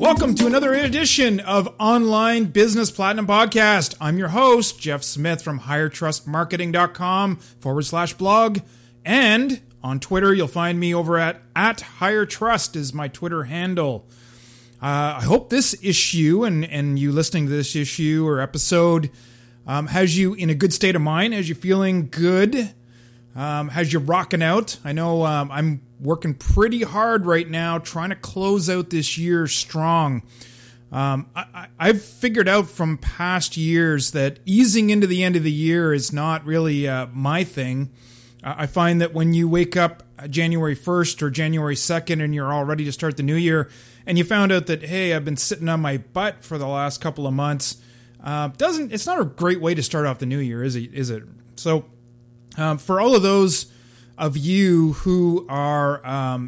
Welcome to another edition of Online Business Platinum Podcast. I'm your host, Jeff Smith from HigherTrustMarketing.com/blog. And on Twitter, you'll find me over at HigherTrust is my Twitter handle. I hope this issue and you listening to this issue or episode has you in a good state of mind, has you feeling good, has you rocking out. I know I'm working pretty hard right now trying to close out this year strong. I've figured out from past years that easing into the end of the year is not really my thing. I find that when you wake up January 1st or January 2nd and you're all ready to start the new year and you found out that, hey, I've been sitting on my butt for the last couple of months, it's not a great way to start off the new year, is it? So for all of those of you who are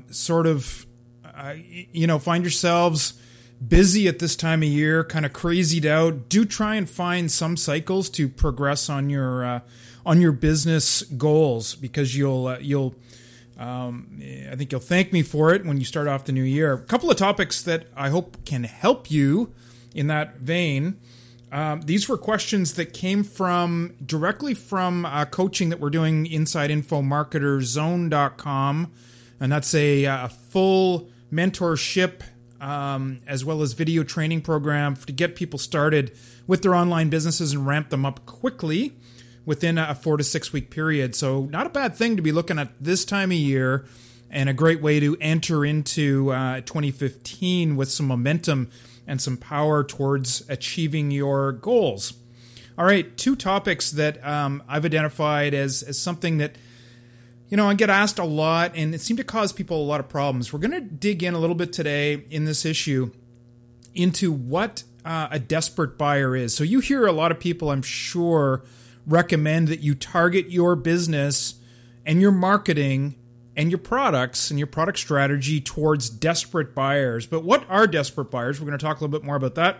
find yourselves busy at this time of year, kind of crazied out, do try and find some cycles to progress on your business goals, because I think you'll thank me for it when you start off the new year. A couple of topics that I hope can help you in that vein. These were questions that came directly from coaching that we're doing inside InfoMarketerZone.com, and that's a full mentorship as well as video training program to get people started with their online businesses and ramp them up quickly within a 4 to 6 week period. So not a bad thing to be looking at this time of year, and a great way to enter into 2015 with some momentum and some power towards achieving your goals. All right, two topics that I've identified as something that, I get asked a lot, and it seemed to cause people a lot of problems. We're going to dig in a little bit today in this issue into what a desperate buyer is. So you hear a lot of people, I'm sure, recommend that you target your business and your marketing and your products and your product strategy towards desperate buyers. But what are desperate buyers? We're going to talk a little bit more about that.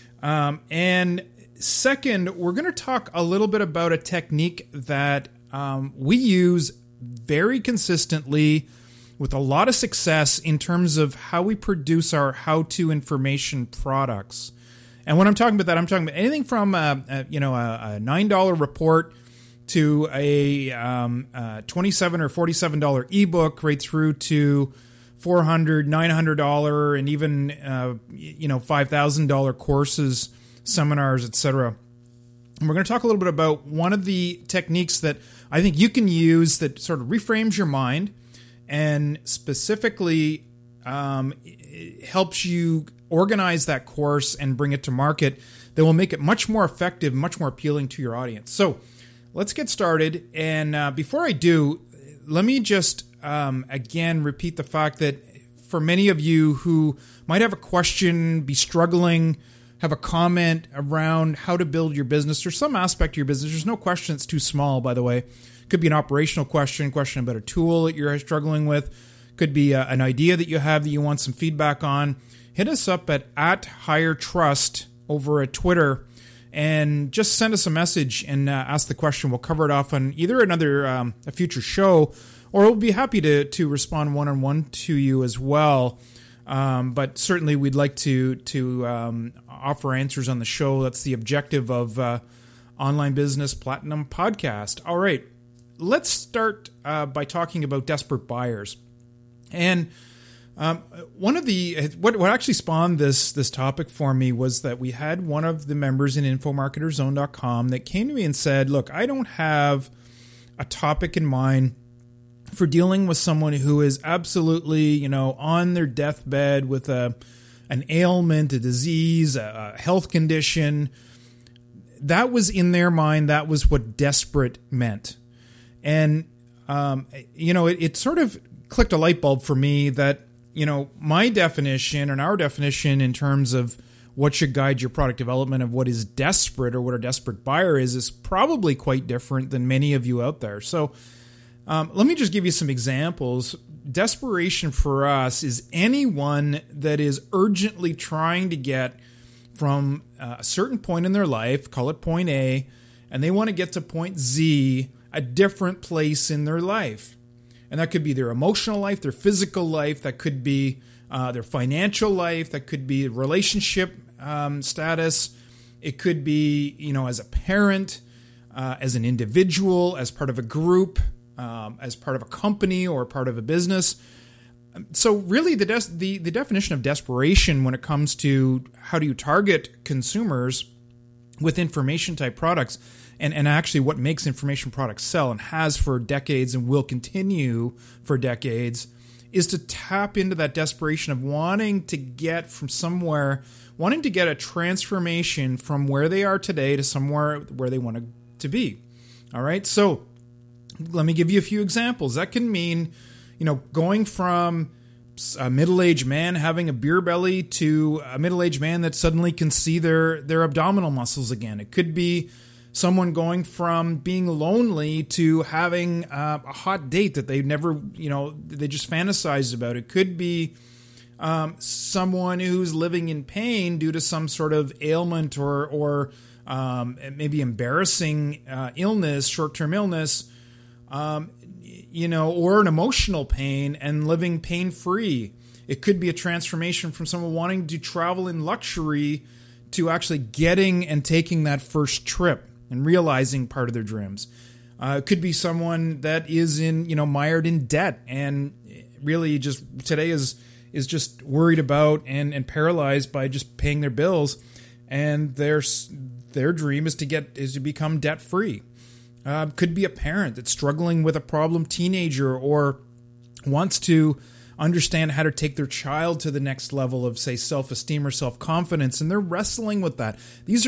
And second, we're going to talk a little bit about a technique that we use very consistently with a lot of success in terms of how we produce our how-to information products. And when I'm talking about that, I'm talking about anything from a $9 report to a $27 or $47 ebook, right through to $400, $900, and even $5,000 courses, seminars, etc. And we're going to talk a little bit about one of the techniques that I think you can use that sort of reframes your mind and specifically helps you organize that course and bring it to market that will make it much more effective, much more appealing to your audience. So let's get started. And before I do, let me just again repeat the fact that for many of you who might have a question, be struggling, have a comment around how to build your business or some aspect of your business, there's no question that's too small, by the way. Could be an operational question about a tool that you're struggling with. Could be an idea that you have that you want some feedback on. Hit us up at HigherTrust over at Twitter, and just send us a message and ask the question. We'll cover it off on either a future show, or we'll be happy to respond one-on-one to you as well. But certainly we'd like to offer answers on the show. That's the objective of Online Business Platinum Podcast. All right, let's start by talking about desperate buyers. And one of what actually spawned this topic for me was that we had one of the members in InfoMarketerZone.com that came to me and said, look, I don't have a topic in mind for dealing with someone who is absolutely, on their deathbed with an ailment, a disease, a health condition. That was in their mind. That was what desperate meant. And, it sort of clicked a light bulb for me that, my definition and our definition in terms of what should guide your product development of what is desperate or what a desperate buyer is probably quite different than many of you out there. So let me just give you some examples. Desperation for us is anyone that is urgently trying to get from a certain point in their life, call it point A, and they want to get to point Z, a different place in their life. And that could be their emotional life, their physical life, that could be their financial life, that could be relationship status. It could be, as a parent, as an individual, as part of a group, as part of a company or part of a business. So really the definition of desperation when it comes to how do you target consumers with information type products and actually what makes information products sell and has for decades and will continue for decades is to tap into that desperation of wanting to get a transformation from where they are today to somewhere where they want to be. All right. So let me give you a few examples. That can mean, going from a middle-aged man having a beer belly to a middle-aged man that suddenly can see their abdominal muscles again. It could be someone going from being lonely to having a hot date that they've never, they just fantasized about. It could be someone who's living in pain due to some sort of ailment or maybe embarrassing illness, short-term illness, or an emotional pain and living pain-free. It could be a transformation from someone wanting to travel in luxury to actually getting and taking that first trip and realizing part of their dreams. It could be someone that is mired in debt and really just today is just worried about and paralyzed by just paying their bills, and their dream is to become debt free. Could be a parent that's struggling with a problem teenager or wants to understand how to take their child to the next level of, say, self-esteem or self-confidence, and they're wrestling with that. These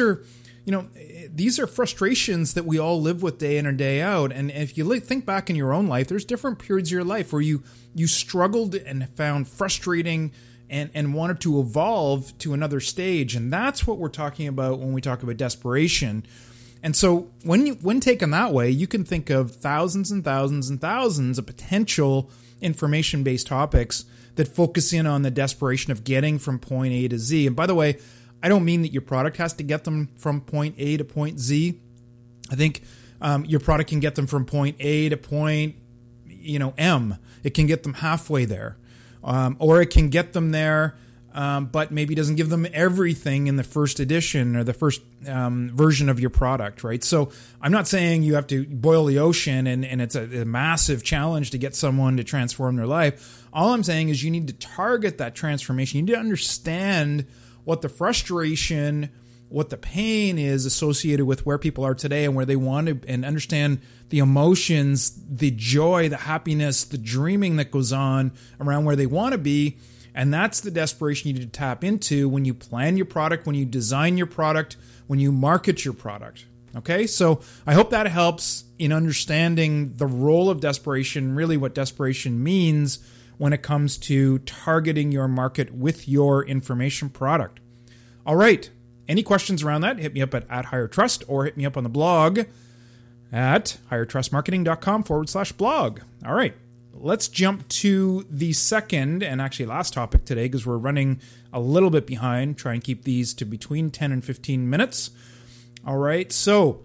are frustrations that we all live with day in and day out. And if you think back in your own life, there's different periods of your life where you struggled and found frustrating and wanted to evolve to another stage. And that's what we're talking about when we talk about desperation. And so when taken that way, you can think of thousands and thousands and thousands of potential information-based topics that focus in on the desperation of getting from point A to Z. And by the way, I don't mean that your product has to get them from point A to point Z. I think your product can get them from point A to point, M. It can get them halfway there. Or it can get them there, but maybe doesn't give them everything in the first edition or the first version of your product, right? So I'm not saying you have to boil the ocean and it's a massive challenge to get someone to transform their life. All I'm saying is you need to target that transformation. You need to understand what the frustration, what the pain is associated with where people are today and where they want to, and understand the emotions, the joy, the happiness, the dreaming that goes on around where they want to be. And that's the desperation you need to tap into when you plan your product, when you design your product, when you market your product. Okay, so I hope that helps in understanding the role of desperation, really what desperation means when it comes to targeting your market with your information product. All right, any questions around that, hit me up at HigherTrust or hit me up on the blog at highertrustmarketing.com/blog. All right, let's jump to the second and actually last topic today because we're running a little bit behind. Try and keep these to between 10 and 15 minutes. All right, so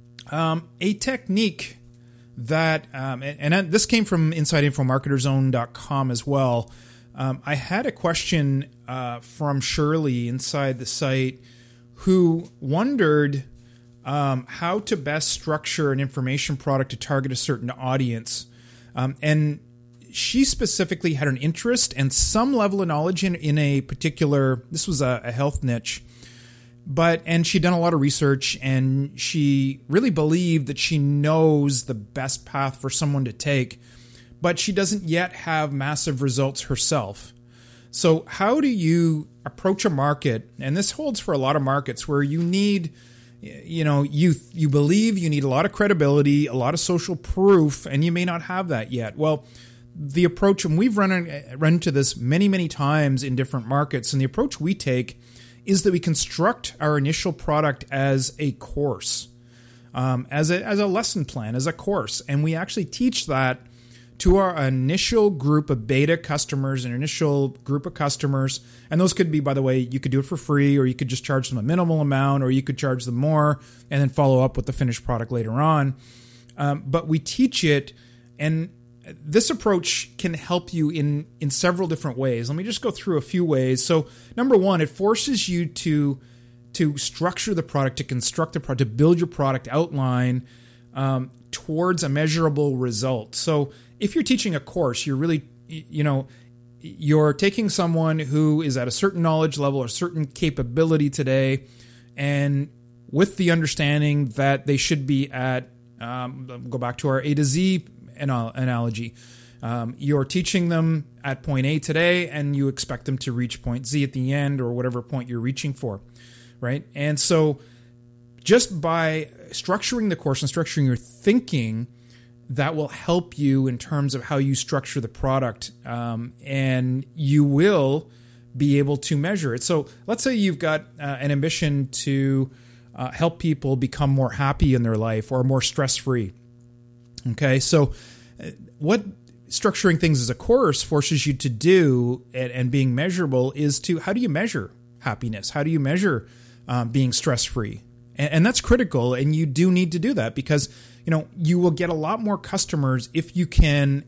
a technique that, and this came from InsideInfoMarketerZone.com as well. I had a question from Shirley inside the site who wondered how to best structure an information product to target a certain audience. And she specifically had an interest and some level of knowledge in a particular, this was a health niche, and she'd done a lot of research and she really believed that she knows the best path for someone to take, but she doesn't yet have massive results herself. So how do you approach a market? And this holds for a lot of markets where you need, you believe you need a lot of credibility, a lot of social proof, and you may not have that yet. Well, the approach, and we've run into this many, many times in different markets, and the approach we take is that we construct our initial product as a course, as a lesson plan, as a course. And we actually teach that to our initial group of beta customers, an initial group of customers. And those could be, by the way, you could do it for free, or you could just charge them a minimal amount, or you could charge them more and then follow up with the finished product later on. But we teach it, and this approach can help you in several different ways. Let me just go through a few ways. So number one, it forces you to structure the product, to construct the product, to build your product outline towards a measurable result. So if you're teaching a course, you're really, you're taking someone who is at a certain knowledge level or certain capability today, and with the understanding that they should be at, go back to our A to Z analogy. You're teaching them at point A today, and you expect them to reach point Z at the end, or whatever point you're reaching for, right? And so just by structuring the course and structuring your thinking, that will help you in terms of how you structure the product, and you will be able to measure it. So let's say you've got an ambition to help people become more happy in their life or more stress-free. Okay, so what structuring things as a course forces you to do, and being measurable, is to, how do you measure happiness? How do you measure being stress-free? And that's critical, and you do need to do that, because you will get a lot more customers if you can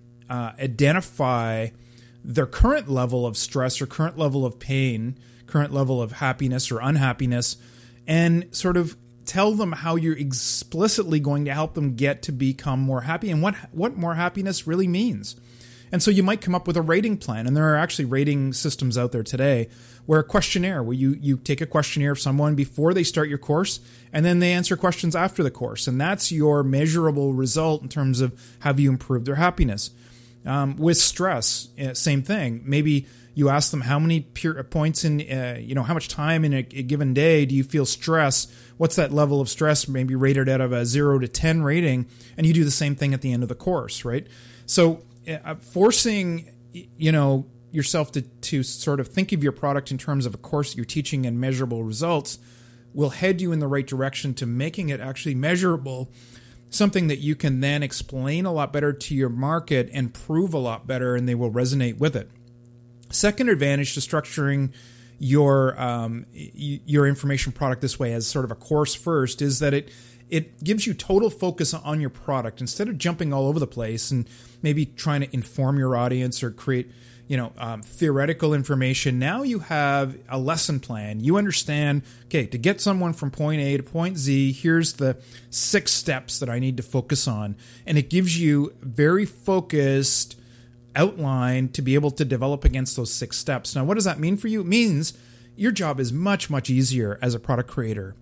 identify their current level of stress or current level of pain, current level of happiness or unhappiness, and sort of tell them how you're explicitly going to help them get to become more happy, and what more happiness really means. And so you might come up with a rating plan, and there are actually rating systems out there today, where a questionnaire, where you take a questionnaire of someone before they start your course, and then they answer questions after the course, and that's your measurable result in terms of have you improved their happiness. With stress, same thing. Maybe you ask them how many points in, how much time in a given day do you feel stress? What's that level of stress? Maybe rated out of a 0 to 10 rating, and you do the same thing at the end of the course, right? So forcing, yourself to sort of think of your product in terms of a course you're teaching and measurable results will head you in the right direction to making it actually measurable, something that you can then explain a lot better to your market and prove a lot better, and they will resonate with it. Second advantage to structuring your information product this way, as sort of a course first, is that it gives you total focus on your product instead of jumping all over the place and maybe trying to inform your audience or create theoretical information. Now you have a lesson plan. You understand, okay, to get someone from point A to point Z, here's the 6 steps that I need to focus on. And it gives you very focused outline to be able to develop against those 6 steps. Now, what does that mean for you? It means your job is much, much easier as a product creator.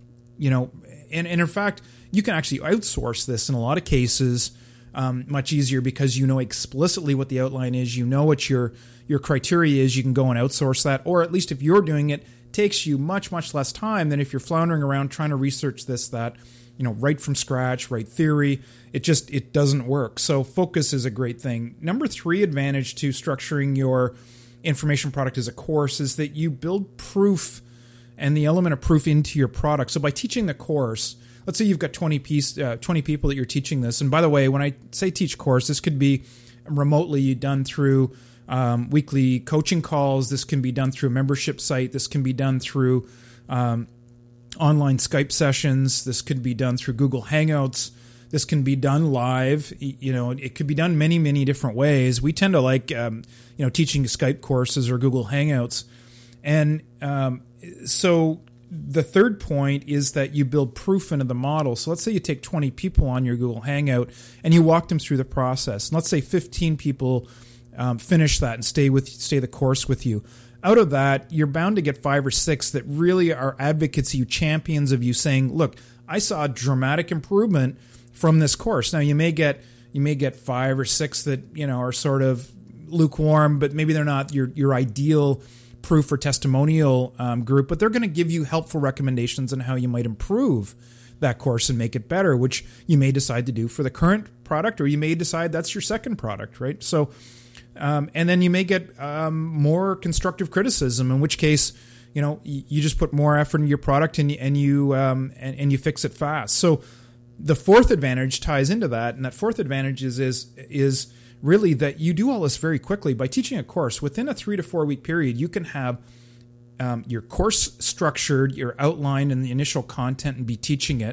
And in fact, you can actually outsource this in a lot of cases much easier, because you know explicitly what the outline is, you know what your criteria is, you can go and outsource that, or at least if you're doing it, takes you much, much less time than if you're floundering around trying to research this, that, right from scratch, write theory. It doesn't work. So focus is a great thing. Number 3 advantage to structuring your information product as a course is that you build proof and the element of proof into your product. So by teaching the course, let's say you've got 20 people that you're teaching this. And by the way, when I say teach course, this could be remotely done through weekly coaching calls. This can be done through a membership site. This can be done through online Skype sessions. This could be done through Google Hangouts. This can be done live. It could be done many, many different ways. We tend to like, teaching Skype courses or Google Hangouts. And so the third point is that you build proof into the model. So let's say you take 20 people on your Google Hangout and you walk them through the process. And let's say 15 people finish that and stay the course with you. Out of that, you're bound to get 5 or 6 that really are advocates of you, champions of you, saying, look, I saw a dramatic improvement from this course. Now you may get 5 or 6 that are sort of lukewarm, but maybe they're not your ideal proof or testimonial group, but they're going to give you helpful recommendations on how you might improve that course and make it better, which you may decide to do for the current product, or you may decide that's your second product, right? So, and then you may get more constructive criticism, in which case, you just put more effort into your product and you fix it fast. So the fourth advantage ties into that, and that fourth advantage is really that you do all this very quickly. By teaching a course, within a 3 to 4 week period, you can have your course structured, your outline and the initial content, and be teaching it.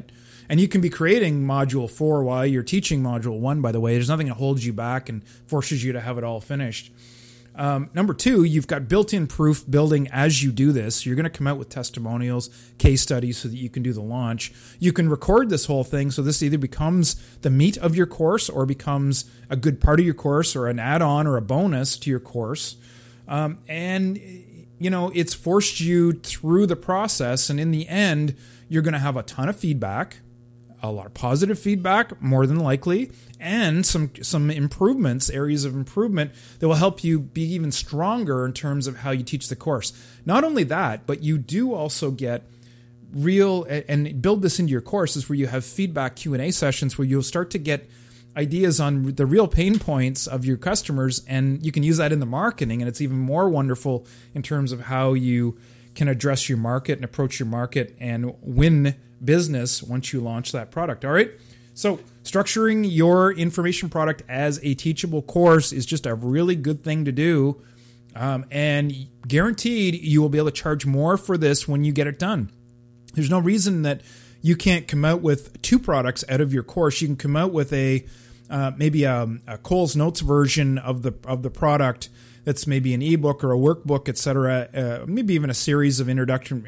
And you can be creating module 4 while you're teaching module 1, by the way. There's nothing that holds you back and forces you to have it all finished. Number 2, you've got built-in proof building as you do this. You're going to come out with testimonials, case studies so that you can do the launch. You can record this whole thing so this either becomes the meat of your course or becomes a good part of your course or an add-on or a bonus to your course. And, it's forced you through the process. And in the end, you're going to have a ton of feedback, a lot of positive feedback, more than likely, and some improvements, areas of improvement that will help you be even stronger in terms of how you teach the course. Not only that, but you do also get real, and build this into your courses where you have feedback Q&A sessions where you'll start to get ideas on the real pain points of your customers, and you can use that in the marketing, and it's even more wonderful in terms of how you can address your market and approach your market and win business once you launch that product. All right. So structuring your information product as a teachable course is just a really good thing to do. And guaranteed you will be able to charge more for this when you get it done. There's no reason that you can't come out with 2 products out of your course. You can come out with maybe a Coles Notes version of the product that's maybe an ebook or a workbook, etc. Maybe even a series of introductory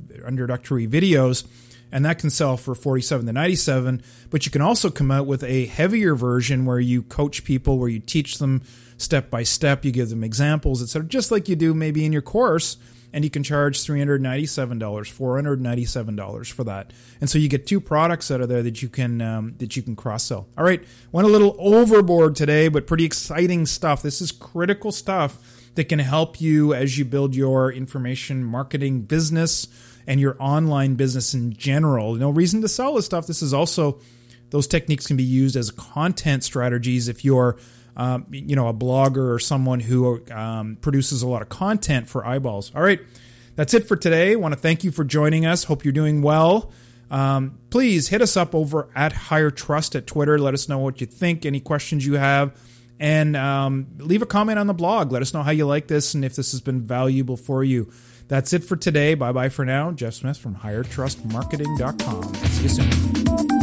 videos. And that can sell for $47 to $97. But you can also come out with a heavier version where you coach people, where you teach them step by step, you give them examples, etc., just like you do maybe in your course. And you can charge $397, $497 for that. And so you get 2 products out of there that you can cross-sell. All right, went a little overboard today, but pretty exciting stuff. This is critical stuff that can help you as you build your information marketing business and your online business in general. No reason to sell this stuff. This is also, those techniques can be used as content strategies if you're a blogger or someone who produces a lot of content for eyeballs. All right, that's it for today. I want to thank you for joining us. Hope you're doing well. Please hit us up over at Higher Trust at Twitter. Let us know what you think, any questions you have, and leave a comment on the blog. Let us know how you like this and if this has been valuable for you. That's it for today. Bye-bye for now. Jeff Smith from HigherTrustMarketing.com. See you soon.